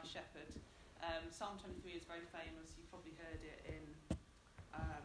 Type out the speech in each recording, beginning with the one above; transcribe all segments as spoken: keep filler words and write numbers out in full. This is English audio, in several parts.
shepherd. Um, Psalm twenty-three is very famous. You've probably heard it in um,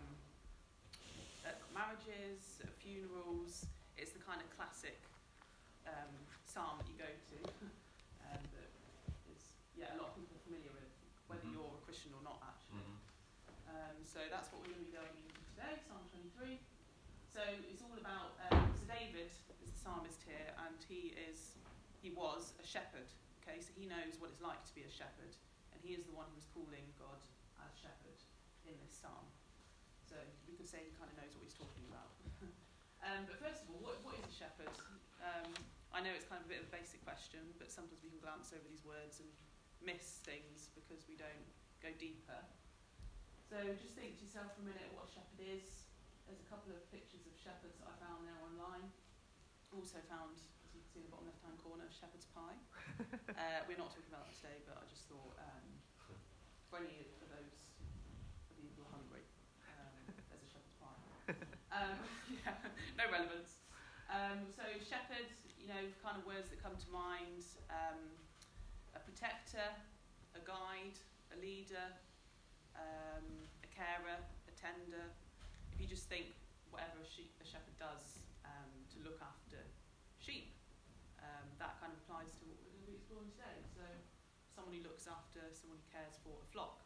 at marriages, at funerals. It's the kind of classic um, psalm that you go to um, that is, yeah, a lot of people are familiar with, whether Mm-hmm. you're a Christian or not, actually. Mm-hmm. Um, so that's what we're going to be going into today, Psalm twenty-three. So it's all about, um, so David is the psalmist here, and he is, he was a shepherd, okay, so he knows what it's like to be a shepherd, and he is the one who's calling God as shepherd in this psalm. So we could say he kind of knows what he's talking about. um, but first of all, what, what is a shepherd? Um, I know it's kind of a bit of a basic question, but sometimes we can glance over these words and miss things because we don't go deeper. So just think to yourself for a minute what a shepherd is. There's a couple of pictures of shepherds that I found there online. Also found, as you can see in the bottom left-hand corner, shepherd's pie. uh, we're not talking about that today, but I just thought um, for any of those of you who are hungry, um, there's a shepherd's pie. Um, yeah, no relevance. Um, so shepherd, you know, kind of words that come to mind: um, a protector, a guide, a leader, um, a carer, a tender. If you just think whatever a, sheep, a shepherd does um, to look after sheep, um, that kind of applies to what we're going to be exploring today. So someone who looks after, someone who cares for a flock.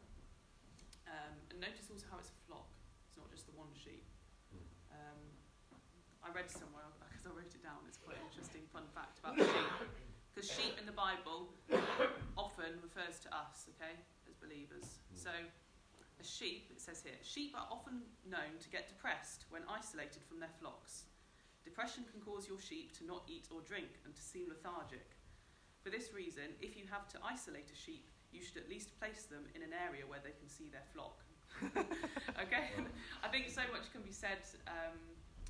Um, and notice also how it's a flock. It's not just the one sheep. Um, I read somewhere, because I wrote it down, it's quite an interesting fun fact about the sheep. Because sheep in the Bible often refers to us, okay, as believers. So a sheep, it says here, sheep are often known to get depressed when isolated from their flocks. Depression can cause your sheep to not eat or drink and to seem lethargic. For this reason, if you have to isolate a sheep, you should at least place them in an area where they can see their flock. Okay? I think so much can be said um,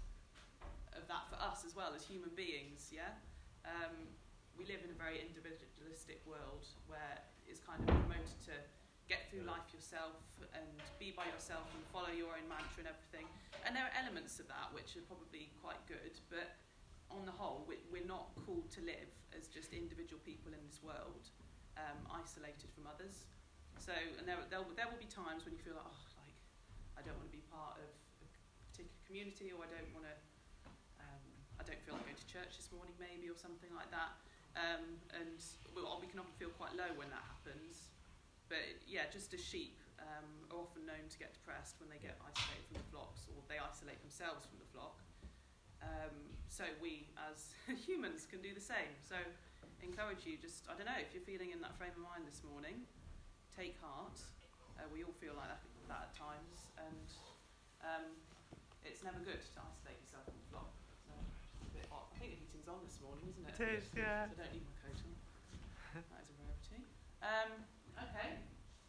of that for us as well as human beings, yeah? Um, we live in a very individualistic world where it's kind of promoted to get through life yourself and be by yourself and follow your own mantra and everything. And there are elements of that which are probably quite good, but on the whole, we're not called to live as just individual people in this world, um, isolated from others. So, and there, there, there will be times when you feel like, oh, like, I don't want to be part of a particular community, or I don't want to, um, I don't feel like going to church this morning maybe, or something like that. Um, and we, we can often feel quite low when that happens. But yeah, just as sheep um, are often known to get depressed when they get isolated from the flocks, or they isolate themselves from the flock. Um, so we, as humans, can do the same. So encourage you, just, I don't know, if you're feeling in that frame of mind this morning, take heart. Uh, we all feel like that, that at times. And um, it's never good to isolate yourself from the flock. So it's a bit hot. I think the heating's on this morning, isn't it? It is, yeah. So I don't need my coat on. That is a rarity. Um, Okay,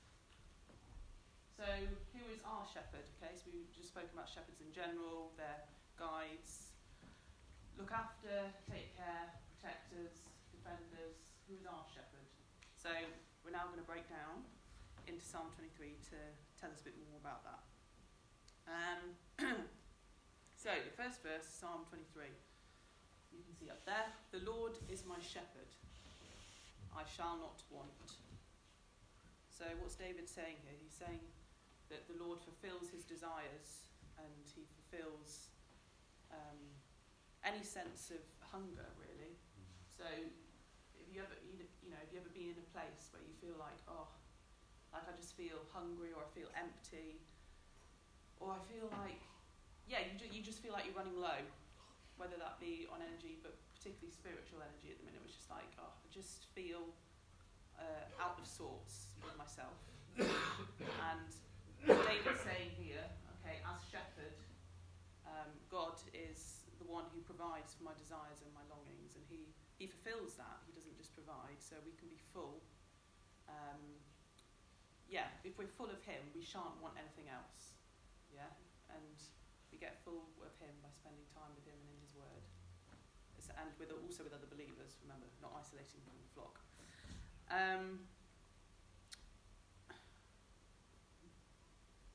so who is our shepherd? Okay, so we've just spoken about shepherds in general, their guides, look after, take care, protectors, defenders. Who is our shepherd? So we're now going to break down into Psalm twenty-three to tell us a bit more about that. Um, so the first verse, Psalm twenty-three, you can see up there, the Lord is my shepherd, I shall not want. So what's David saying here? He's saying that the Lord fulfills his desires, and he fulfills um, any sense of hunger, really. So if you ever, you know, have you ever been in a place where you feel like, oh, like I just feel hungry, or I feel empty, or I feel like, yeah, you, ju- you just feel like you're running low, whether that be on energy, but particularly spiritual energy at the minute, which is like, oh, I just feel Uh, out of sorts with myself. And David's saying here, okay, as shepherd, um, God is the one who provides for my desires and my longings, and he, he fulfills that. He doesn't just provide, so we can be full. Um, yeah, if we're full of him, we shan't want anything else. Yeah, and we get full of him by spending time with him and in his word. It's, and with also with other believers, remember, not isolating from the flock. Um,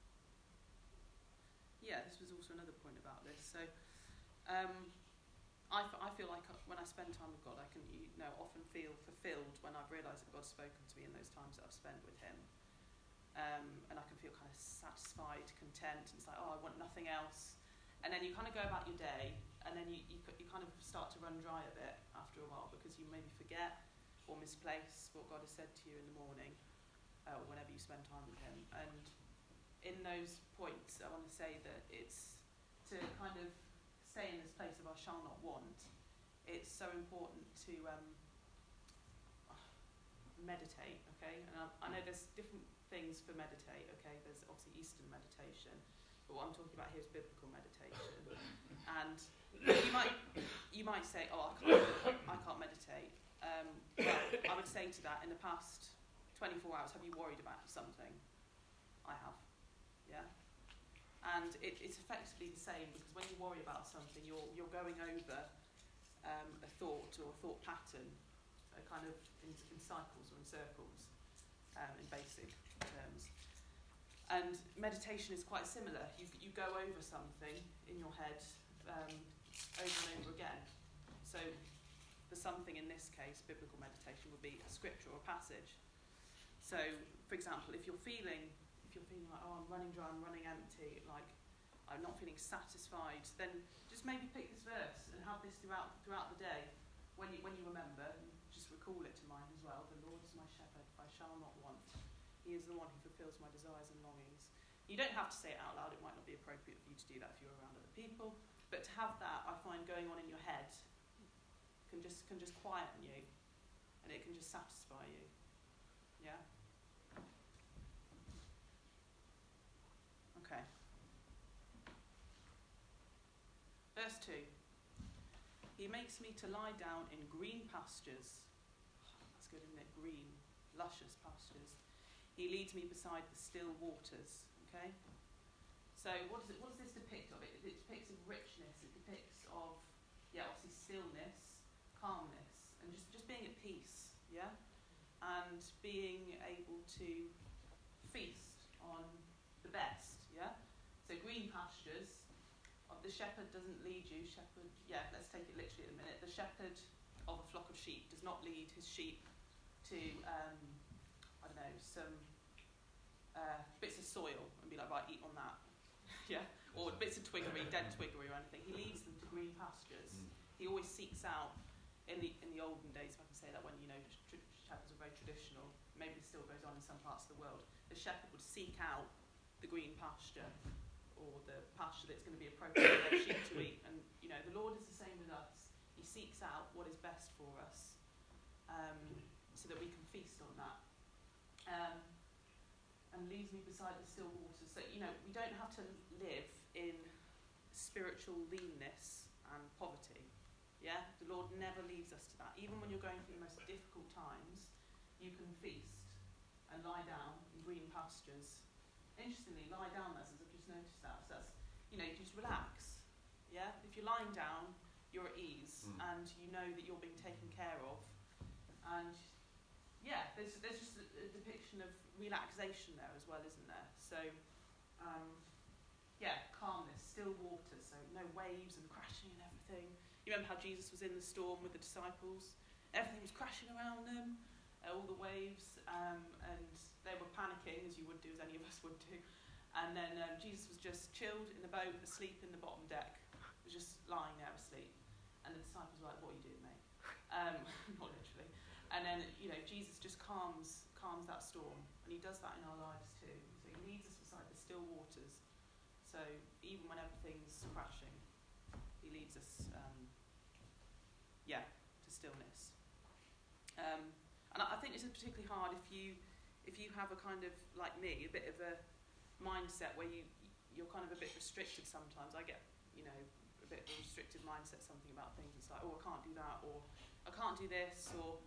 yeah, this was also another point about this. So, um, I, f- I feel like when I spend time with God, I can, you know, often feel fulfilled when I've realised that God's spoken to me in those times that I've spent with him. Um, and I can feel kind of satisfied, content, and it's like, oh, I want nothing else. And then you kind of go about your day, and then you, you, you kind of start to run dry a bit after a while, because you maybe forget or misplace what God has said to you in the morning, uh, or whenever you spend time with him. And in those points, I want to say that it's to kind of stay in this place of I shall not want. It's so important to um, meditate, okay? And I, I know there's different things for meditate, okay? There's obviously Eastern meditation, but what I'm talking about here is biblical meditation. And you might you might say, oh, I can't, I can't meditate. Um, well, I would say to that, in the past twenty-four hours, have you worried about something? I have, yeah? And it, it's effectively the same, because when you worry about something, you're you're going over um, a thought or a thought pattern, uh, kind of in, in cycles or in circles, um, in basic terms. And meditation is quite similar. You you go over something in your head um, over and over again. So the something in this case, biblical meditation, would be a scripture or a passage. So, for example, if you're feeling if you're feeling like, oh, I'm running dry, I'm running empty, like I'm not feeling satisfied, then just maybe pick this verse and have this throughout throughout the day. When you when you remember, and just recall it to mind as well. The Lord is my shepherd, I shall not want. He is the one who fulfills my desires and longings. You don't have to say it out loud. It might not be appropriate for you to do that if you're around other people. But to have that, I find, going on in your head can just can just quieten you, and it can just satisfy you. Yeah? Okay. Verse two. He makes me to lie down in green pastures. That's good, isn't it? Green, luscious pastures. He leads me beside the still waters. Okay? So what does it what does this depict of? It, it depicts of richness, it depicts of, yeah, obviously stillness, calmness, and just, just being at peace, yeah? And being able to feast on the best, yeah? So green pastures, of the shepherd doesn't lead you, shepherd, yeah, let's take it literally in a minute. The shepherd of a flock of sheep does not lead his sheep to, um, I don't know, some uh, bits of soil and be like, right, eat on that, yeah? Or bits of twiggery, dead twiggery or anything. He leads them to green pastures. Mm. He always seeks out, in the in the olden days, if I can say that, when, you know, tr- shepherds were very traditional, maybe it still goes on in some parts of the world, the shepherd would seek out the green pasture, or the pasture that's going to be appropriate for their sheep to eat. And, you know, the Lord is the same with us. He seeks out what is best for us, um, so that we can feast on that. Um, and leads me beside the still waters. So, you know, we don't have to live in spiritual leanness and poverty. Yeah? The Lord never leaves us to that. Even when you're going through the most difficult times, you can feast and lie down in green pastures. Interestingly, lie down, that's, I've just noticed that. So that's, you know, you just relax. Yeah? If you're lying down, you're at ease, mm. and you know that you're being taken care of. And yeah, there's there's just a, a depiction of relaxation there as well, isn't there? So, um, yeah, calmness, still water, so no waves and crashing and everything. You remember how Jesus was in the storm with the disciples? Everything was crashing around them, uh, all the waves, um, and they were panicking, as you would do, as any of us would do. And then um, Jesus was just chilled in the boat, asleep in the bottom deck. He was just lying there asleep. And the disciples were like, what are you doing, mate? Um, not literally. And then, you know, Jesus just calms calms that storm. And he does that in our lives too. So he leads us beside the still waters. So even when everything's crashing, he leads us, um, yeah, to stillness. Um, and I think this is particularly hard if you if you have a kind of, like me, a bit of a mindset where you, you're kind of a bit restricted sometimes. I get, you know, a bit of a restricted mindset, something about things. It's like, oh, I can't do that, or I can't do this, or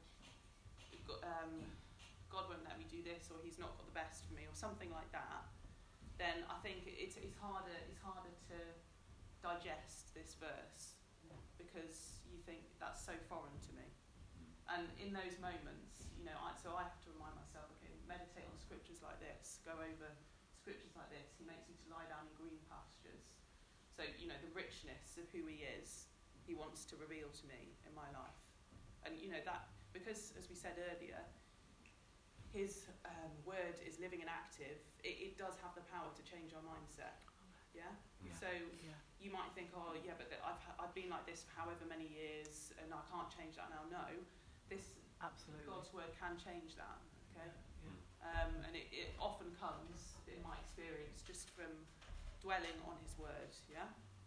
um, God won't let me do this, or he's not got the best for me, or something like that. Then I think it's it's harder it's harder to digest this verse, because you think that's so foreign to me. And in those moments, you know, I, so I have to remind myself, okay, meditate on scriptures like this, go over scriptures like this. He makes me to lie down in green pastures. So, you know, the richness of who he is, he wants to reveal to me in my life. And, you know, that, because, as we said earlier, his um, word is living and active, it, it does have the power to change our mindset. Yeah? Yeah. So Yeah. you might think, oh, yeah, but I've, I've been like this for however many years and I can't change that now. No, this Absolutely. God's word can change that, okay? Yeah. Um, and it, it often comes, in my experience, just from dwelling on his word, yeah?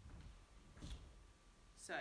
So,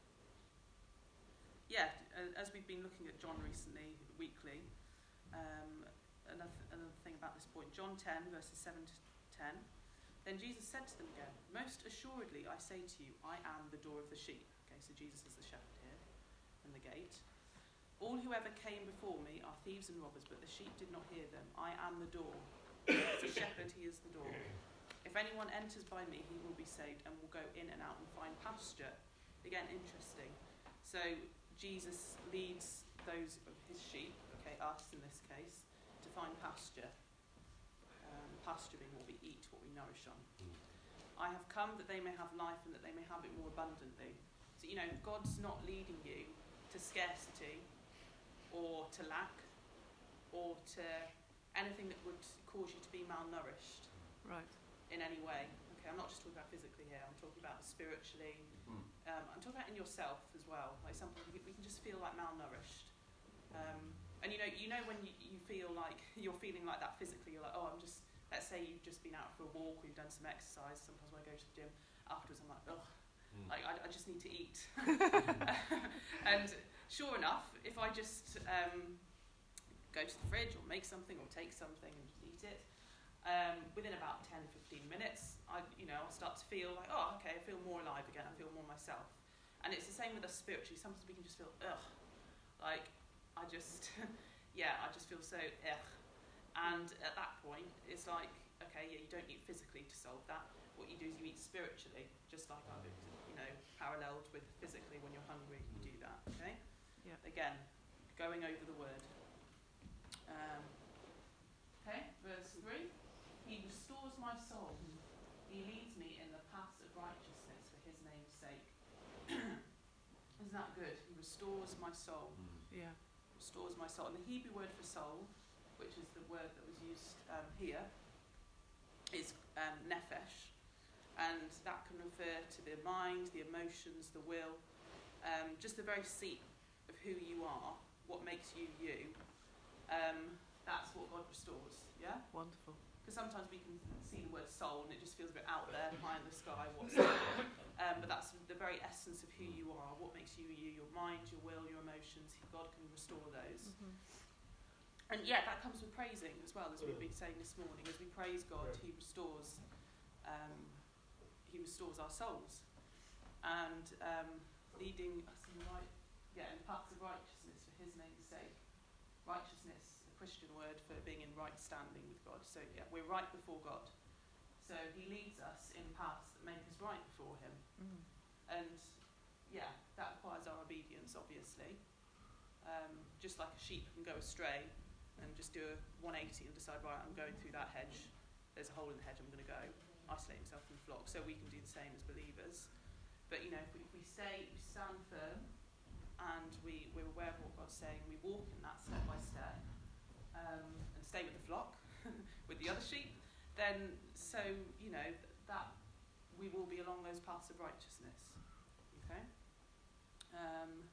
yeah, as we've been looking at John recently, weekly, um, another, another thing about this point, John ten, verses seven to ten, then Jesus said to them again, most assuredly I say to you, I am the door of the sheep. Okay, so Jesus is the shepherd here, and the gate. All who ever came before me are thieves and robbers, but the sheep did not hear them. I am the door. As a shepherd, he is the door. If anyone enters by me, he will be saved and will go in and out and find pasture. Again, interesting. So Jesus leads those of his sheep, okay, us in this case, to find pasture. Um, pasturing, what we eat, what we nourish on. I have come that they may have life and that they may have it more abundantly. So, you know, God's not leading you to scarcity or to lack or to anything that would cause you to be malnourished. Right. In any way. Okay, I'm not just talking about physically here, I'm talking about spiritually. Mm. Um, I'm talking about in yourself as well. Like sometimes we can just feel like malnourished. Um, and you know, you know when you, you feel like you're feeling like that physically, you're like, oh, I'm just, let's say you've just been out for a walk or you've done some exercise. Sometimes when I go to the gym, afterwards I'm like, oh, mm. like I, I just need to eat. And sure enough, if I just um, go to the fridge or make something or take something and just eat it, Um, within about ten, fifteen minutes, I, you know, I'll start to feel like, oh, okay, I feel more alive again, I feel more myself. And it's the same with us spiritually. Sometimes we can just feel, ugh, like, I just, yeah, I just feel so, ugh. And at that point, it's like, okay, yeah, you don't eat physically to solve that. What you do is you eat spiritually, just like I do, you know, paralleled with physically when you're hungry, you do that, okay? Yeah. Again, going over the word. Um, okay, verse three. He restores my soul. He leads me in the paths of righteousness for his name's sake. Isn't that good? He restores my soul. Yeah. Restores my soul. And the Hebrew word for soul, which is the word that was used um, here, is um, nephesh. And that can refer to the mind, the emotions, the will, um, just the very seat of who you are, what makes you you. Um, that's what God restores, yeah? Wonderful. Because sometimes we can see the word soul and it just feels a bit out there, high in the sky, what's that? Um, but that's the very essence of who you are, what makes you you, your mind, your will, your emotions. God can restore those. Mm-hmm. And yeah, that comes with praising as well, as we've been saying this morning. As we praise God, he restores um, he restores our souls. And um, leading us in the right, yeah, in the paths of righteousness for his name's sake. Righteousness, Christian word for being in right standing with God. So yeah, we're right before God. So he leads us in paths that make us right before him. Mm. And yeah, that requires our obedience, obviously. Um, just like a sheep can go astray and just do a one eighty and decide, right, I'm going through that hedge. There's a hole in the hedge, I'm going to go. Isolate himself from the flock. So we can do the same as believers. But you know, if we, if we stay, we stand firm, and we, we're aware of what God's saying, we walk in that step by step, um, and stay with the flock, with the other sheep, then, so, you know, that we will be along those paths of righteousness. Okay? Um,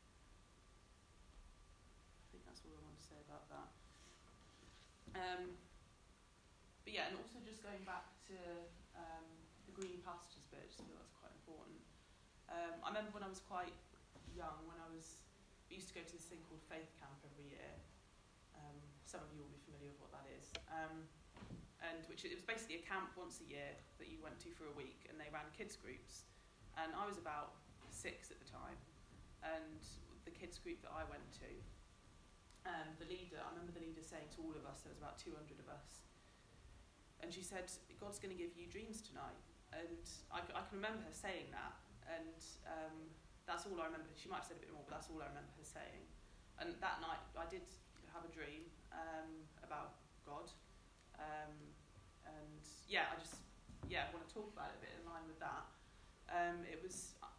I think that's all I want to say about that. Um, but yeah, and also just going back to um, the green pastures bit, I just feel that's quite important. Um, I remember when I was quite young, when I was, we used to go to this thing called Faith Camp every year. Um, some of you will be familiar with what that is. Um, and which it was basically a camp once a year that you went to for a week, and they ran kids groups. And I was about six at the time, and the kids group that I went to, um, the leader, I remember the leader saying to all of us, there was about two hundred of us, and she said, God's going to give you dreams tonight. And I, I can remember her saying that, and um, that's all I remember. She might have said a bit more, but that's all I remember her saying. And that night, I did have a dream um, about God. Um, and yeah, I just, yeah, want to talk about it a bit in line with that. Um, it was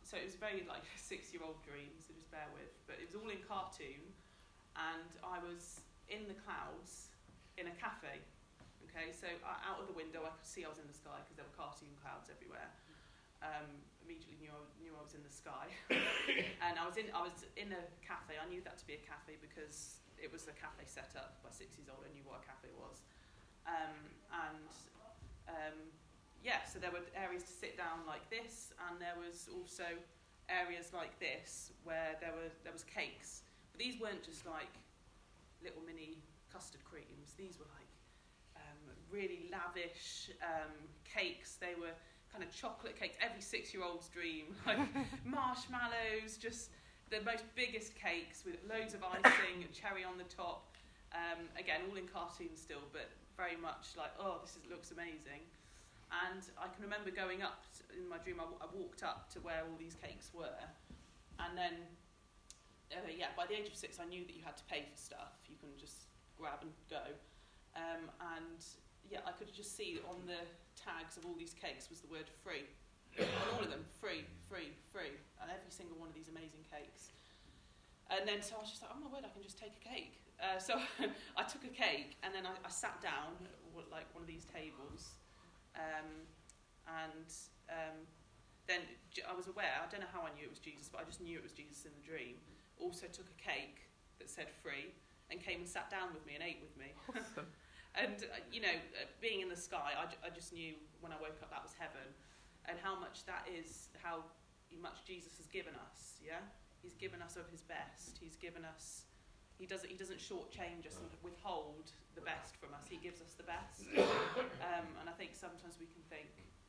so it was very like six-year-old dream, so just bear with. But it was all in cartoon, and I was in the clouds in a cafe. Okay, so uh, out of the window I could see I was in the sky because there were cartoon clouds everywhere. Um, immediately knew I, knew I was in the sky, and I was in I was in a cafe. I knew that to be a cafe because it was a cafe set up by six years old. I knew what a cafe was, um, and um, yeah. So there were areas to sit down like this, and there was also areas like this where there were there was cakes. But these weren't just like little mini custard creams. These were like um, really lavish um, cakes. They were kind of chocolate cakes, every six-year-old's dream, like marshmallows, just the most biggest cakes with loads of icing and cherry on the top. Um, again, all in cartoon still, but very much like, oh, this is, looks amazing. And I can remember going up to, in my dream, I, I walked up to where all these cakes were, and then, uh, yeah, by the age of six, I knew that you had to pay for stuff. You couldn't just grab and go. Um, and yeah, I could just see on the tags of all these cakes was the word free. On all of them, free, free, free. And every single one of these amazing cakes. And then so I was just like, oh my word, I can just take a cake. Uh, so I took a cake and then I, I sat down at like one of these tables. Um, and um, then I was aware, I don't know how I knew it was Jesus, but I just knew it was Jesus in the dream. Also took a cake that said free and came and sat down with me and ate with me. Awesome. And, uh, you know, uh, being in the sky, I, j- I just knew when I woke up that was heaven. And how much that is, how much Jesus has given us, yeah? He's given us of his best. He's given us, he doesn't, he doesn't shortchange us and withhold the best from us. He gives us the best. Um, and I think sometimes we can think,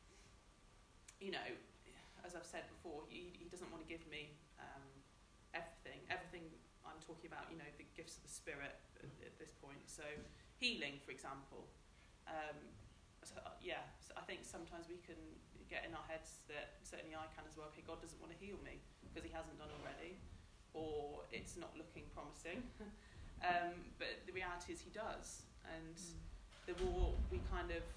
you know, as I've said before, he, he doesn't want to give me um, everything. Everything I'm talking about, you know, the gifts of the Spirit at, at this point. So healing, for example. Um, so, uh, yeah, so I think sometimes we can get in our heads that, certainly I can as well, okay, God doesn't want to heal me because he hasn't done already, or it's not looking promising. um, but the reality is he does. And mm. the more we kind of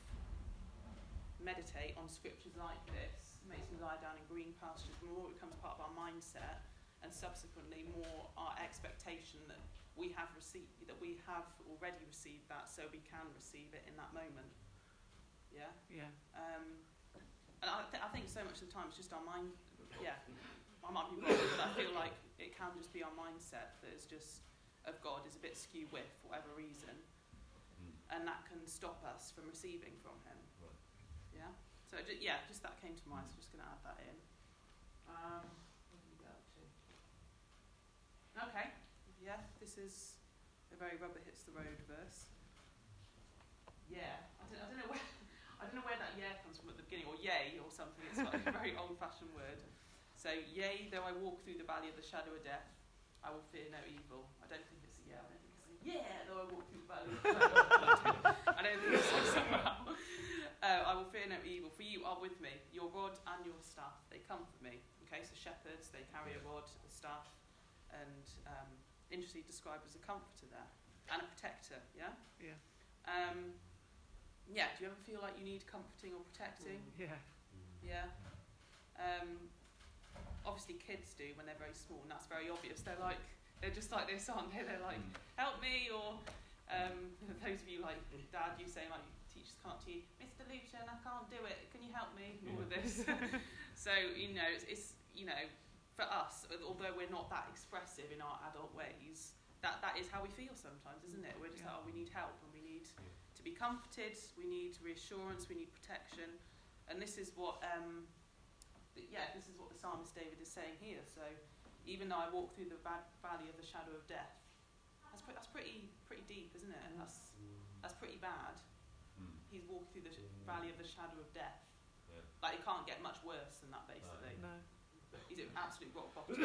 meditate on scriptures like this, makes me lie down in green pastures, the more it becomes part of our mindset, and subsequently more our expectation that we have received, that we have already received that, so we can receive it in that moment. Yeah. Yeah. Um, and I, th- I think so much of the time it's just our mind. Yeah. I might be wrong, but I feel like it can just be our mindset that is just of God is a bit skew with for whatever reason, mm. and that can stop us from receiving from Him. Right. Yeah. So just, yeah, just that came to mind. So just going to add that in. Um, what did we go up to? Okay. Yeah, this is a very rubber hits the road verse. Yeah, I don't, I don't know where I don't know where that yeah comes from at the beginning, or yay or something. It's like a very old-fashioned word. So, yea, though I walk through the valley of the shadow of death, I will fear no evil. I don't think it's a yeah. I don't think it's a yeah, though I walk through the valley of the shadow of death. I don't think it's so somehow. Uh, I will fear no evil, for you are with me. Your rod and your staff, they comfort me. Okay, so shepherds, they carry a rod, a staff, and um, interestingly described as a comforter there and a protector. Yeah. Yeah. Um, yeah. Do you ever feel like you need comforting or protecting? Yeah. Yeah. Um, obviously, kids do when they're very small, and that's very obvious. They're like they're just like this, aren't they? They're like, help me, or um, those of you like Dad, you say like teachers can't to you, Mister Lucian, I can't do it. Can you help me? All of this. So you know, it's, it's you know. For us, although we're not that expressive in our adult ways, that, that is how we feel sometimes, isn't it? We're just yeah. like, oh, we need help, and we need yeah. to be comforted, we need reassurance, we need protection. And this is what, um, yeah, this is what the psalmist David is saying here. So, even though I walk through the va- valley of the shadow of death, that's, pre- that's pretty pretty deep, isn't it? That's that's pretty bad. Mm. He's walked through the sh- valley of the shadow of death. Yeah. Like, it can't get much worse than that, basically. No. He's at absolute rock bottom.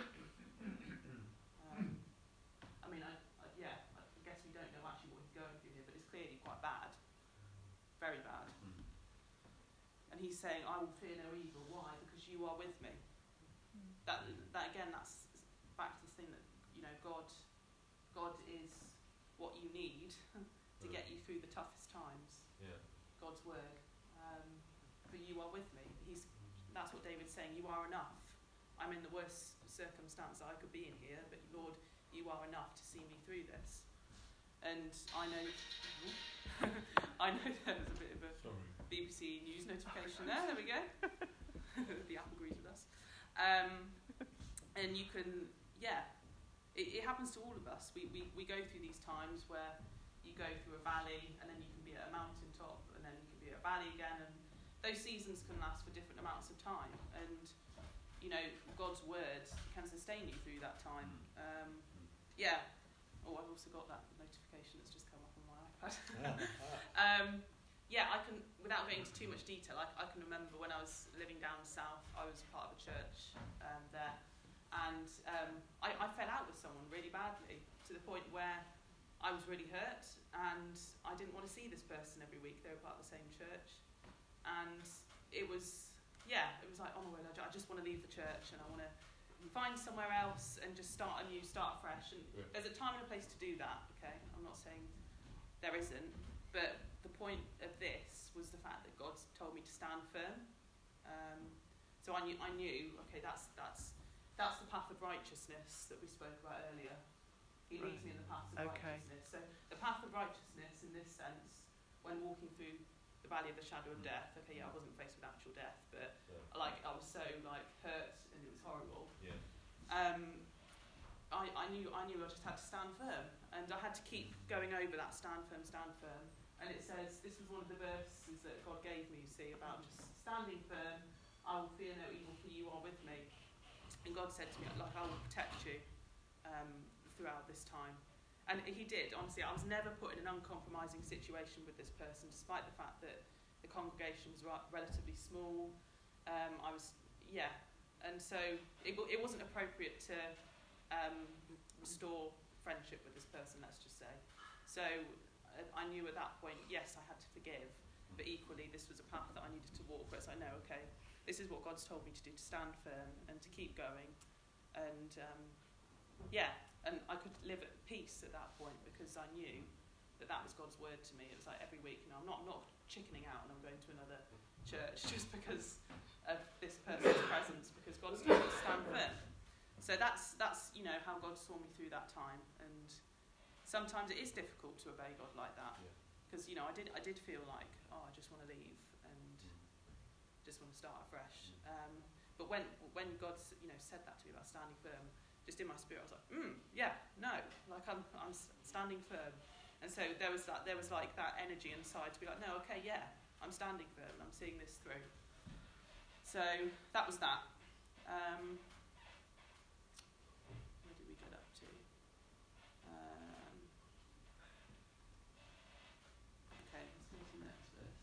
um, I mean, I, I, yeah, I guess we don't know actually what he's going through here, but it's clearly quite bad. Very bad. Mm. And he's saying, I will fear no evil. Why? Because you are with me. Mm. That, that again, that's back to this thing that, you know, God, God is what you need to get you through the toughest times. Yeah. God's word. Um, for you are with me. He's, that's what David's saying. You are enough. I'm in the worst circumstance that I could be in here, but Lord, you are enough to see me through this. And I know, I know there's a bit of a Sorry. B B C News notification there. There we go. The app agrees with us. Um, and you can, yeah, it, it happens to all of us. We, we we go through these times where you go through a valley, and then you can be at a mountaintop, and then you can be at a valley again, and those seasons can last for different amounts of time. And you know, God's word can sustain you through that time. Um, yeah. Oh, I've also got that notification that's just come up on my iPad. um, yeah, I can, without going into too much detail, I, I can remember when I was living down south, I was part of a church um, there, and um, I, I fell out with someone really badly, to the point where I was really hurt, and I didn't want to see this person every week. They were part of the same church, and it was, yeah, it was like, oh my word, I just want to leave the church, and I want to find somewhere else and just start anew, start afresh. And yeah. There's a time and a place to do that, okay? I'm not saying there isn't, but the point of this was the fact that God told me to stand firm. Um, so I knew, I knew, okay, that's that's that's the path of righteousness that we spoke about earlier. He right. leads me in the path of okay. righteousness. So the path of righteousness, in this sense, when walking through the valley of the shadow of death, okay, yeah, I wasn't faced with actual death, but yeah. like I was so like hurt and it was horrible. Yeah. Um, I, I knew I knew I just had to stand firm, and I had to keep going over that stand firm, stand firm. And it says, this was one of the verses that God gave me, you see, about just standing firm. I will fear no evil, for you are with me. And God said to me, like, I will protect you um, throughout this time. And he did, honestly. I was never put in an uncompromising situation with this person, despite the fact that the congregation was ra- relatively small. Um, I was, yeah. And so it, it wasn't appropriate to um, restore friendship with this person, let's just say. So uh, I knew at that point, yes, I had to forgive, but equally this was a path that I needed to walk. Whereas I know, okay, this is what God's told me to do, to stand firm and to keep going. And um, yeah, and I could live at peace at that point because I knew that that was God's word to me. It was like every week, you know, I'm not, I'm not chickening out and I'm going to another church just because of this person's presence, because God's told me to stand firm. So that's, that's you know, how God saw me through that time. And sometimes it is difficult to obey God like that, because yeah. you know I did I did feel like, oh, I just want to leave and just want to start afresh. Um, but when when God you know said that to me about standing firm, just in my spirit I was like, mm, yeah, no, like I'm I'm standing firm. And so there was that there was like that energy inside to be like, no, okay, yeah, I'm standing firm. I'm seeing this through. So that was that. Um, where did we get up to? Um, okay, let's go to the next verse.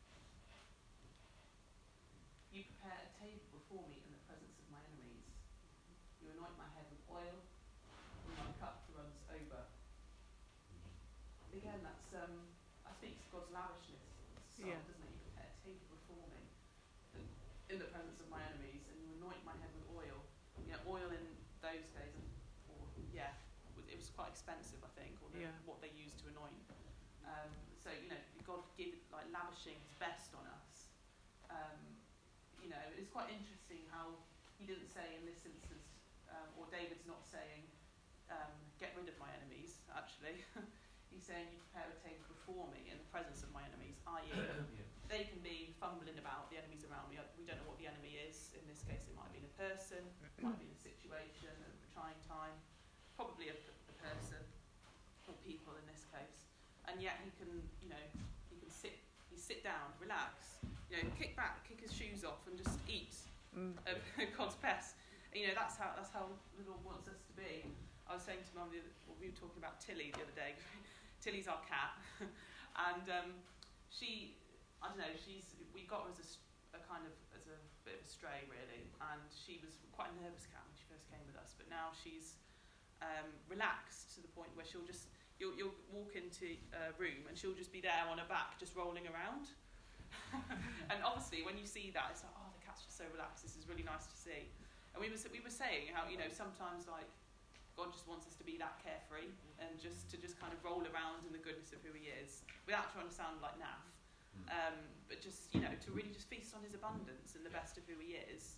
You prepare a table before me in the presence of my enemies. You anoint my head with oil, and my cup runs over. Again, that's um, I think it's God's lavishness, song, yeah. doesn't it? You prepare a table before me in the presence of my enemies, and you anoint my head with oil. You know, oil in those days, or yeah, it was quite expensive, I think, or the, yeah. what they used to anoint. Um, so you know, God give like lavishing His best on us. Um, you know, it's quite interesting how He didn't say in this instance, um, or David's not saying, um, "Get rid of my enemies." Actually, He's saying, "You prepare a table before me in the presence of my enemies," that is, yeah. they can be fumbling about, the enemies around me. We don't know what the enemy is. In this case, it might be a person, it might be a situation, a trying time, probably a, a person or people in this case. And yet he can, you know, he can sit, he sit down, relax, you know, kick back, kick his shoes off, and just eat mm. of God's best. And, you know, that's how that's how the Lord wants us to be. I was saying to Mum, well, we were talking about Tilly the other day. Tilly's our cat, and um, she, I don't know, she's we got her as a, a kind of as a bit of a stray really, and she was quite a nervous cat when she first came with us, but now she's um, relaxed to the point where she'll just you'll you'll walk into a room and she'll just be there on her back, just rolling around. And obviously, when you see that, it's like, oh, the cat's just so relaxed. This is really nice to see. And we were we were saying how, you know, sometimes like God just wants us to be that carefree and just to just kind of roll around in the goodness of who He is, without trying to sound like naff, um, but just, you know, to really just feast on His abundance and the best of who He is.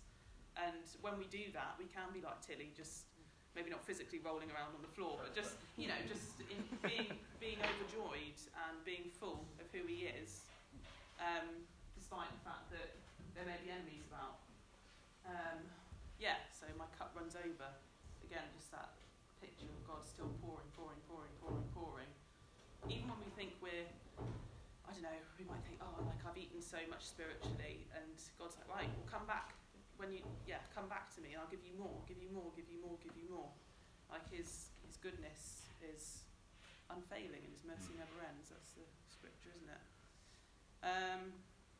And when we do that, we can be like Tilly, just maybe not physically rolling around on the floor, but just, you know, just in being being overjoyed and being full of who he is, um, despite the fact that there may be enemies about. Um, yeah, so my cup runs over. Again, just that picture of God still pouring, pouring, pouring, pouring, pouring. Even when we think we're, I don't know, we might think, oh, like I've eaten so much spiritually, and God's like, right, well, come back. When you, yeah, come back to me, and I'll give you more, give you more, give you more, give you more. Like his his goodness is unfailing, and his mercy never ends. That's the scripture, isn't it? Um,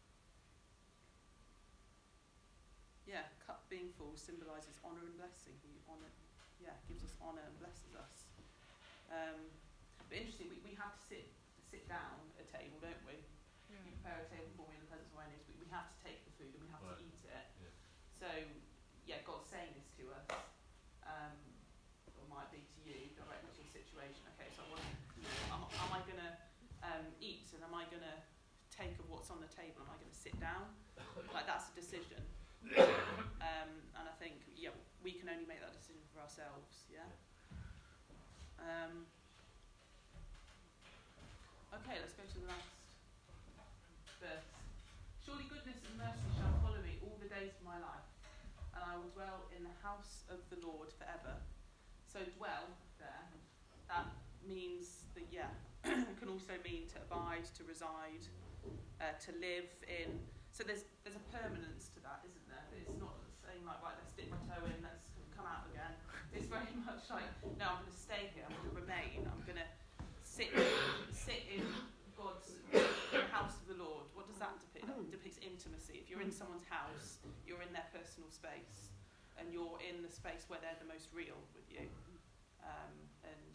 yeah, cup being full symbolises honour and blessing. He honour, yeah, gives us honour and blesses us. Um, but interesting, we, we have to sit sit down at a table, don't we? Yeah. You prepare a table for me in the presence of my enemies. We, we have to take the food and we have right. to eat it. Yeah. So, yeah, God's saying this to us, um, or might be to you, directly to your situation. Okay, so I want, am, am I going to um, eat, and am I going to take of what's on the table? Am I going to sit down? Like, that's a decision. Um, and I think, yeah, we can only make that decision for ourselves, yeah? Um, okay, let's go to the last verse. Surely goodness and mercy shall follow me all the days of my life, and I will dwell in the house of the Lord forever. So dwell there, that means that, yeah, can also mean to abide, to reside, uh, to live in. So there's there's a permanence to that, isn't there? It's not saying like, right, let's dip my toe in, let's come out again. It's very much like, no, I'm going to stay here, I'm going to remain, I'm going to sit sit in God's the house of the Lord. What does that depict? That depicts intimacy. If you're in someone's house, you're in their personal space, and you're in the space where they're the most real with you, um, and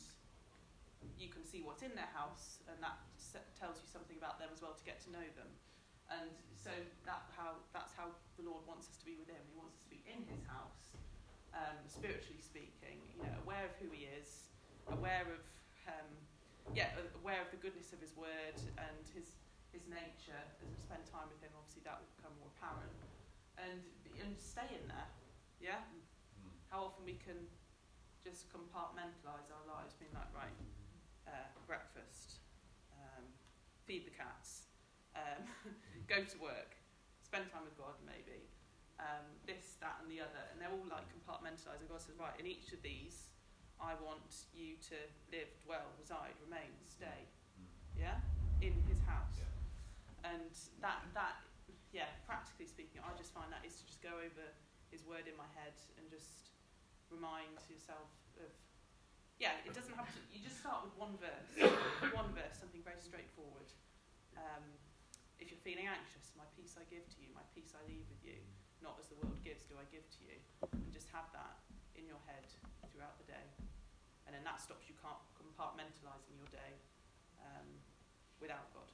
you can see what's in their house, and that tells you something about them as well to get to know them. And so that how that's how the Lord wants us to be with him. He wants us to be in his house, um, spiritually speaking, you know, aware of who he is, aware of um, yeah, aware of the goodness of his word and his his nature. As we spend time with him, obviously that will become more apparent. And and stay in there, yeah? Mm. How often we can just compartmentalise our lives, being like, right, uh, breakfast, um, feed the cats, um, go to work, spend time with God maybe, um, this, that and the other, and they're all like compartmentalised, and God says, right, in each of these I want you to live, dwell, reside, remain, stay, yeah, in his house. Yeah. And that, that, yeah, practically speaking, I just find that is to just go over his word in my head and just remind yourself of, yeah, it doesn't have to, you just start with one verse, one verse, something very straightforward. Um, if you're feeling anxious, my peace I give to you, my peace I leave with you, not as the world gives do I give to you. And just have that in your head throughout the day. And then that stops you compartmentalising your day um, without God.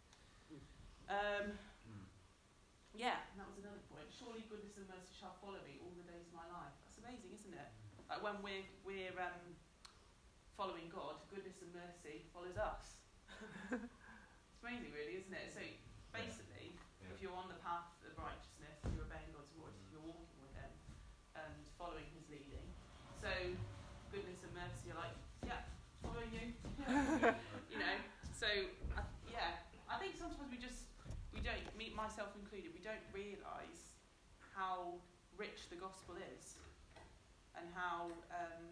Um, yeah, and that was another point. Surely goodness and mercy shall follow me all the days of my life. That's amazing, isn't it? Like when we're, we're um, following God, goodness and mercy follows us. It's amazing, really, isn't it? So basically, yeah. if you're on the path of righteousness, you're obeying God's voice, you're walking with him and following his leading. So goodness and mercy are like, yeah, following you. You know, so uh, yeah, I think sometimes we just, we don't, me, myself included, we don't realise how rich the gospel is and how, um,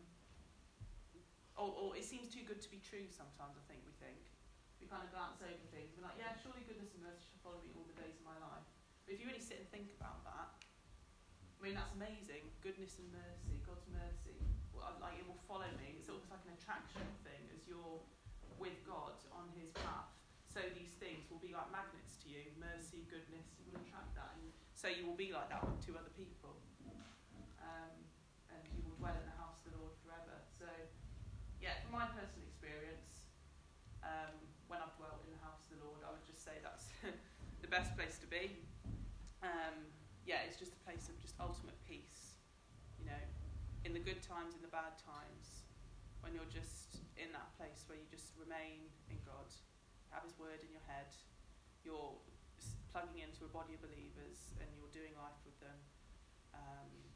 or, or it seems too good to be true sometimes, I think we think. We kind of glance over things, we're like, yeah, surely goodness and mercy shall follow me all the days of my life. But if you really sit and think about that, I mean, that's amazing. Goodness and mercy, God's mercy, well, like it will follow me. It's almost like an attraction thing as you're with God on his path. So these things will be like magnets to you. Mercy, goodness, you will attract that. And so you will be like that to other people. Um, and you will dwell in the house of the Lord forever. So, yeah, from my personal experience, um, when I've dwelt in the house of the Lord, I would just say that's the best place to be. Um, yeah, it's just a place of just ultimate peace, you know, in the good times, in the bad times, when you're just in that place where you just remain in God, have his word in your head, you're plugging into a body of believers and you're doing life with them. Um,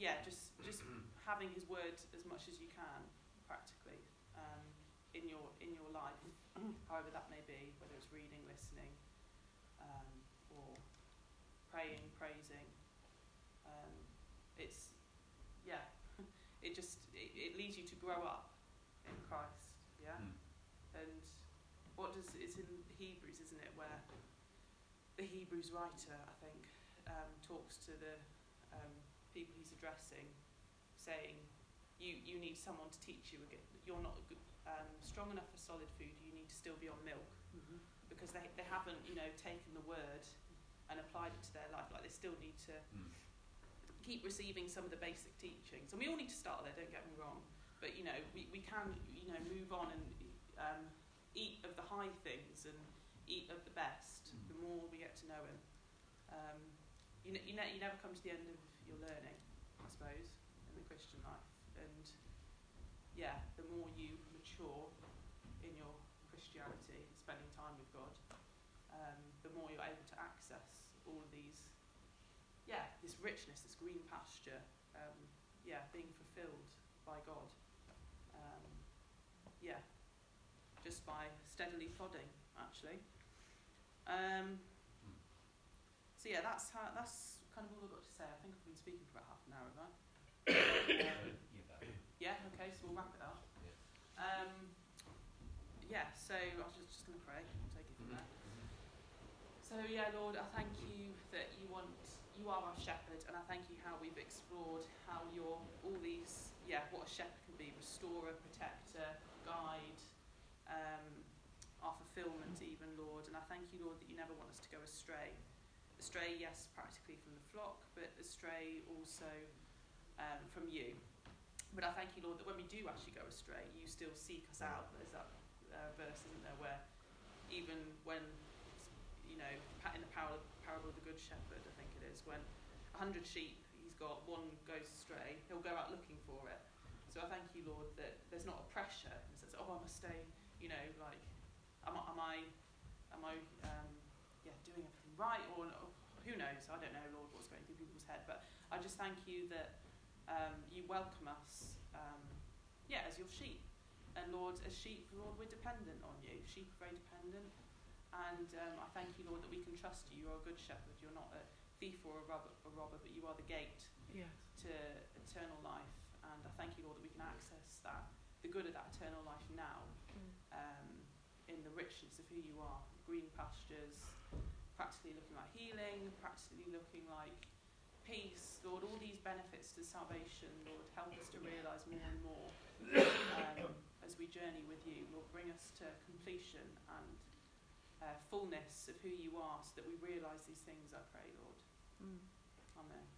yeah, just just having His word as much as you can, practically, um, in your in your life, however that may be, whether it's reading, listening, um, or praying, praising. Um, it's yeah, it just it, it leads you to grow up in Christ, yeah. Mm. And what does it's in Hebrews, isn't it, where the Hebrews writer, I think, um, talks to the um, people he's addressing, saying, "You you need someone to teach you again. You're not good, um, strong enough for solid food. You need to still be on milk, Mm-hmm. because they they haven't, you know, taken the word and applied it to their life. Like they still need to Mm. keep receiving some of the basic teachings. And we all need to start there. Don't get me wrong, but you know, we we can you know move on and um, eat of the high things and eat of the best. Mm. The more we get to know Him, um, you ne- you, ne- you never come to the end of your learning, I suppose, in the Christian life. And yeah, the more you mature in your Christianity, spending time with God, um, the more you're able to access all of these, yeah, this richness, this green pasture, um, yeah, being fulfilled by God. Um, yeah, just by steadily plodding, actually. Um, so yeah, that's how, that's kind of all I've got to say. I think I've been speaking for about half an hour, have I? um, yeah, okay, so we'll wrap it up. Yeah. Um, yeah, so I was just, just going to pray. I'll take it from there. So yeah, Lord, I thank you that you want, you are our shepherd, and I thank you how we've explored how you're all these, yeah, what a shepherd can be: restorer, protector, guide, um, our fulfilment, even, Lord. And I thank you, Lord, that you never want us to go astray. Astray, yes, practically from the flock, but astray also um, from you. But I thank you, Lord, that when we do actually go astray, you still seek us out. There's that uh, verse, isn't there, where even when, you know, in the parable, parable of the Good Shepherd, I think it is, when a hundred sheep he's got, one goes astray, he'll go out looking for it. So I thank you, Lord, that there's not a pressure in the sense, oh, I must stay, you know, like, am I, am I, am I um, yeah, doing everything right, or no, who knows? I don't know, Lord, what's going through people's head, but I just thank you that um, you welcome us, um, yeah, as your sheep. And Lord, as sheep, Lord, we're dependent on you. Sheep are very dependent. And um, I thank you, Lord, that we can trust you. You're a good shepherd. You're not a thief or a robber, a robber but you are the gate Yes. to eternal life. And I thank you, Lord, that we can access that, the good of that eternal life now, Mm. um, in the richness of who you are. Green pastures, practically looking like healing, practically looking like peace. Lord, all these benefits to salvation, Lord, help us to realise more and more um, as we journey with you. Lord, bring us to completion and uh, fullness of who you are, so that we realise these things, I pray, Lord. Mm. Amen.